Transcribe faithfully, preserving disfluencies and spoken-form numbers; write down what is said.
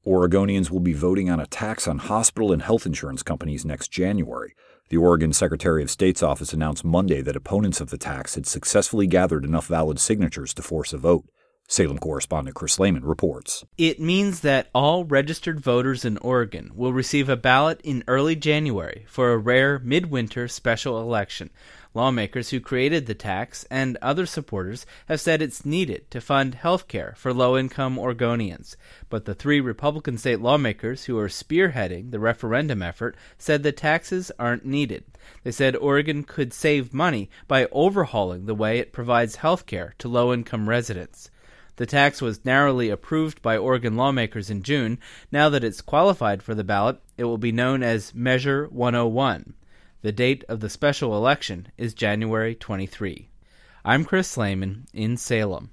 Oregonians will be voting on a tax on hospital and health insurance companies next January. The Oregon Secretary of State's office announced Monday that opponents of the tax had successfully gathered enough valid signatures to force a vote. Salem correspondent Chris Lehman reports. It means that all registered voters in Oregon will receive a ballot in early January for a rare midwinter special election. Lawmakers who created the tax and other supporters have said it's needed to fund health care for low-income Oregonians. But the three Republican state lawmakers who are spearheading the referendum effort said the taxes aren't needed. They said Oregon could save money by overhauling the way it provides health care to low-income residents. The tax was narrowly approved by Oregon lawmakers in June. Now that it's qualified for the ballot, it will be known as Measure one oh one. The date of the special election is January twenty-third. I'm Chris Lehman in Salem.